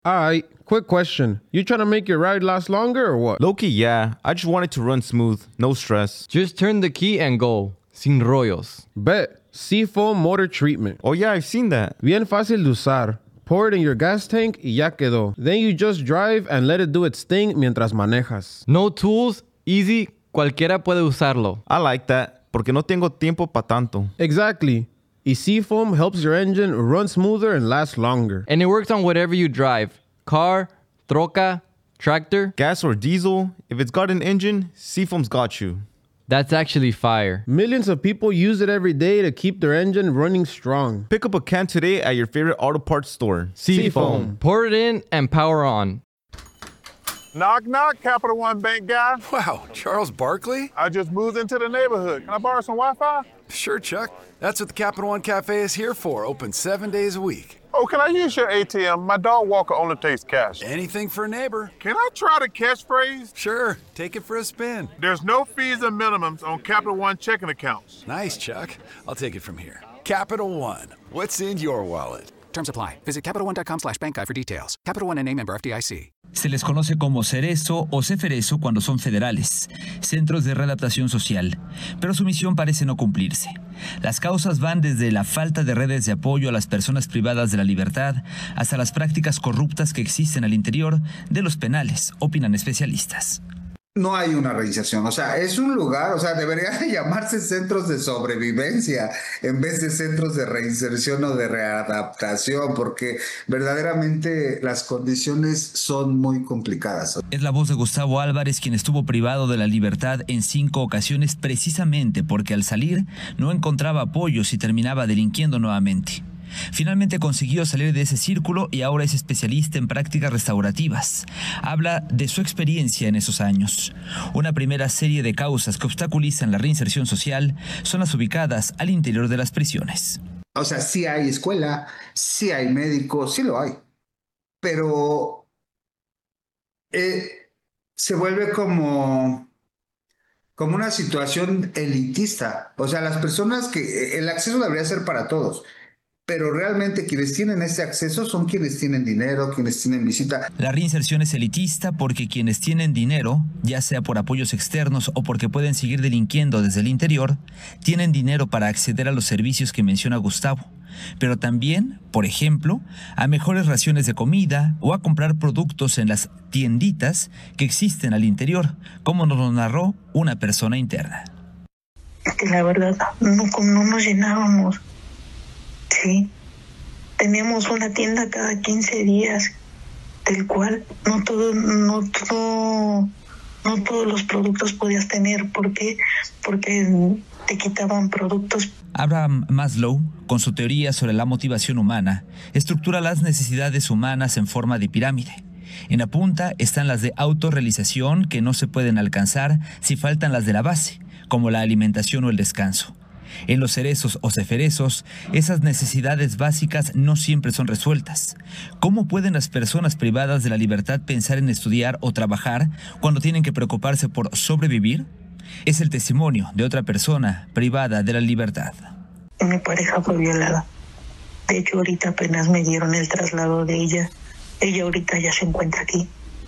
Alright, quick question. You trying to make your ride last longer or what? Low-key, yeah. I just want it to run smooth, no stress. Just turn the key and go. Sin rollos. Bet. Seafoam motor treatment. Oh yeah, I've seen that. Bien fácil de usar. Pour it in your gas tank y ya quedó. Then you just drive and let it do its thing mientras manejas. No tools, easy, cualquiera puede usarlo. I like that, porque no tengo tiempo pa' tanto. Exactly. Y Seafoam helps your engine run smoother and last longer. And it works on whatever you drive. Car, troca, tractor. Gas or diesel, if it's got an engine, Seafoam's got you. That's actually fire. Millions of people use it every day to keep their engine running strong. Pick up a can today at your favorite auto parts store. Seafoam. Pour it in and power on. Knock, knock, Capital One Bank guy. Wow, Charles Barkley? I just moved into the neighborhood. Can I borrow some Wi-Fi? Sure, Chuck. That's what the Capital One Cafe is here for, open 7 days a week. Oh, can I use your ATM? My dog walker only takes cash. Anything for a neighbor. Can I try the catchphrase? Sure, take it for a spin. There's no fees or minimums on Capital One checking accounts. Nice, Chuck. I'll take it from here. Capital One, what's in your wallet? Terms apply. Visit CapitalOne.com/bankguide for details. Capital One and a member FDIC. Se les conoce como Cerezo o Ceferezo cuando son federales, centros de readaptación social, pero su misión parece no cumplirse. Las causas van desde la falta de redes de apoyo a las personas privadas de la libertad hasta las prácticas corruptas que existen al interior de los penales, opinan especialistas. No hay una reinserción, o sea, es un lugar, o sea, debería de llamarse centros de sobrevivencia en vez de centros de reinserción o de readaptación, porque verdaderamente las condiciones son muy complicadas. Es la voz de Gustavo Álvarez, quien estuvo privado de la libertad en 5 ocasiones precisamente porque al salir no encontraba apoyos y terminaba delinquiendo nuevamente. Finalmente consiguió salir de ese círculo y ahora es especialista en prácticas restaurativas. Habla de su experiencia en esos años. Una primera serie de causas que obstaculizan la reinserción social son las ubicadas al interior de las prisiones. O sea, sí hay escuela, sí hay médicos, sí lo hay, pero se vuelve como una situación elitista. O sea, las personas que el acceso debería ser para todos. Pero realmente quienes tienen ese acceso son quienes tienen dinero, quienes tienen visita. La reinserción es elitista porque quienes tienen dinero, ya sea por apoyos externos o porque pueden seguir delinquiendo desde el interior, tienen dinero para acceder a los servicios que menciona Gustavo. Pero también, por ejemplo, a mejores raciones de comida o a comprar productos en las tienditas que existen al interior, como nos lo narró una persona interna. Es que la verdad, no nos llenábamos. Sí, teníamos una tienda cada 15 días, del cual no todos los productos podías tener. ¿Por qué? Porque te quitaban productos. Abraham Maslow, con su teoría sobre la motivación humana, estructura las necesidades humanas en forma de pirámide. En la punta están las de autorrealización que no se pueden alcanzar si faltan las de la base, como la alimentación o el descanso. En los cerezos o ceferezos, esas necesidades básicas no siempre son resueltas. ¿Cómo pueden las personas privadas de la libertad pensar en estudiar o trabajar cuando tienen que preocuparse por sobrevivir? Es el testimonio de otra persona privada de la libertad. Mi pareja fue violada. De hecho, ahorita apenas me dieron el traslado de ella. Ella ahorita ya se encuentra aquí.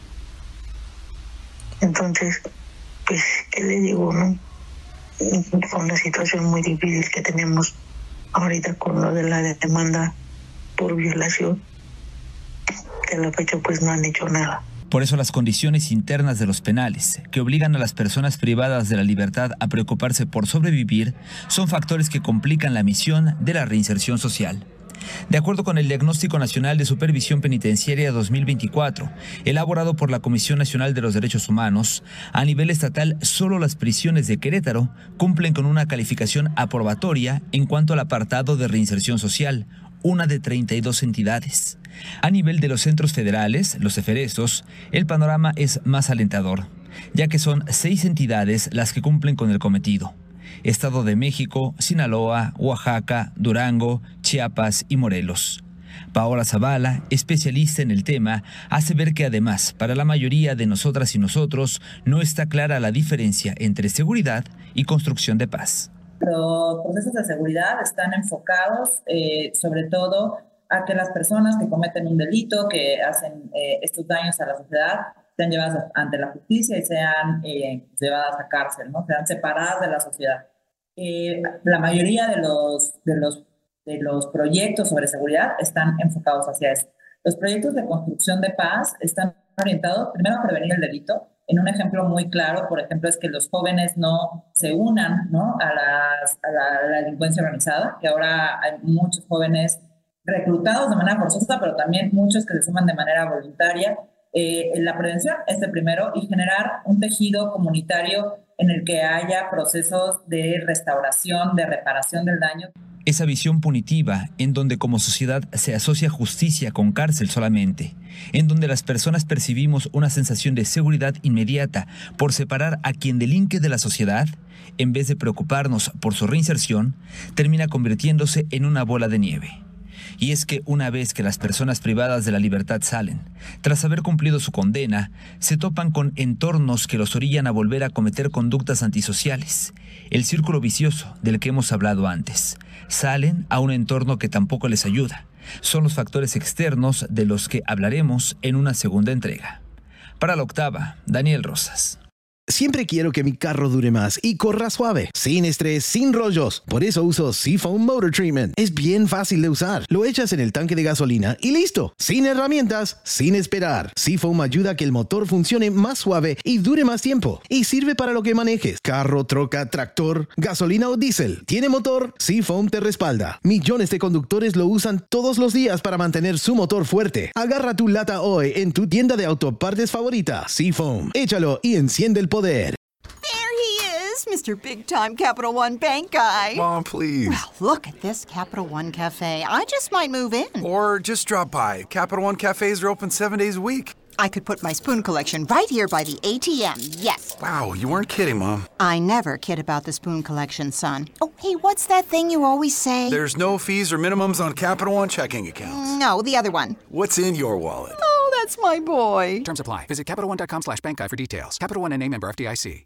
Entonces, pues, ¿qué le digo, no? Con una situación muy difícil que tenemos ahorita con lo de la demanda por violación, que a la fecha pues no han hecho nada. Por eso las condiciones internas de los penales, que obligan a las personas privadas de la libertad a preocuparse por sobrevivir, son factores que complican la misión de la reinserción social. De acuerdo con el Diagnóstico Nacional de Supervisión Penitenciaria 2024, elaborado por la Comisión Nacional de los Derechos Humanos, a nivel estatal solo las prisiones de Querétaro cumplen con una calificación aprobatoria en cuanto al apartado de reinserción social, una de 32 entidades. A nivel de los centros federales, los ceferezos, el panorama es más alentador, ya que son 6 entidades las que cumplen con el cometido: Estado de México, Sinaloa, Oaxaca, Durango, Chiapas y Morelos. Paola Zavala, especialista en el tema, hace ver que además, para la mayoría de nosotras y nosotros, no está clara la diferencia entre seguridad y construcción de paz. Los procesos de seguridad están enfocados sobre todo a que las personas que cometen un delito, que hacen estos daños a la sociedad, sean llevadas ante la justicia y sean llevadas a cárcel, ¿no? Sean separadas de la sociedad. La mayoría de los proyectos sobre seguridad están enfocados hacia eso. Los proyectos de construcción de paz están orientados primero a prevenir el delito. En un ejemplo muy claro, por ejemplo, es que los jóvenes no se unan, ¿no?, a la delincuencia organizada, que ahora hay muchos jóvenes reclutados de manera forzosa, pero también muchos que se suman de manera voluntaria. La prevención es el primero, y generar un tejido comunitario en el que haya procesos de restauración, de reparación del daño. Esa visión punitiva, en donde como sociedad se asocia justicia con cárcel solamente, en donde las personas percibimos una sensación de seguridad inmediata por separar a quien delinque de la sociedad, en vez de preocuparnos por su reinserción, termina convirtiéndose en una bola de nieve. Y es que una vez que las personas privadas de la libertad salen, tras haber cumplido su condena, se topan con entornos que los orillan a volver a cometer conductas antisociales. El círculo vicioso del que hemos hablado antes. Salen a un entorno que tampoco les ayuda. Son los factores externos de los que hablaremos en una segunda entrega. Para La Octava, Daniel Rosas. Siempre quiero que mi carro dure más y corra suave, sin estrés, sin rollos. Por eso uso Seafoam Motor Treatment. Es bien fácil de usar. Lo echas en el tanque de gasolina y listo. Sin herramientas, sin esperar. Seafoam ayuda a que el motor funcione más suave y dure más tiempo. Y sirve para lo que manejes. Carro, troca, tractor, gasolina o diésel. ¿Tiene motor? Seafoam te respalda. Millones de conductores lo usan todos los días para mantener su motor fuerte. Agarra tu lata hoy en tu tienda de autopartes favorita. Seafoam. Échalo y enciende el poder. There he is, Mr. Big Time Capital One Bank guy. Mom, please. Well, look at this Capital One Cafe. I just might move in. Or just drop by. Capital One cafes are open 7 days a week. I could put my spoon collection right here by the ATM, yes. Wow, you weren't kidding, Mom. I never kid about the spoon collection, son. Oh, hey, what's that thing you always say? There's no fees or minimums on Capital One checking accounts. No, the other one. What's in your wallet? Oh, that's my boy. Terms apply. Visit CapitalOne.com/bankguy for details. Capital One NA, member FDIC.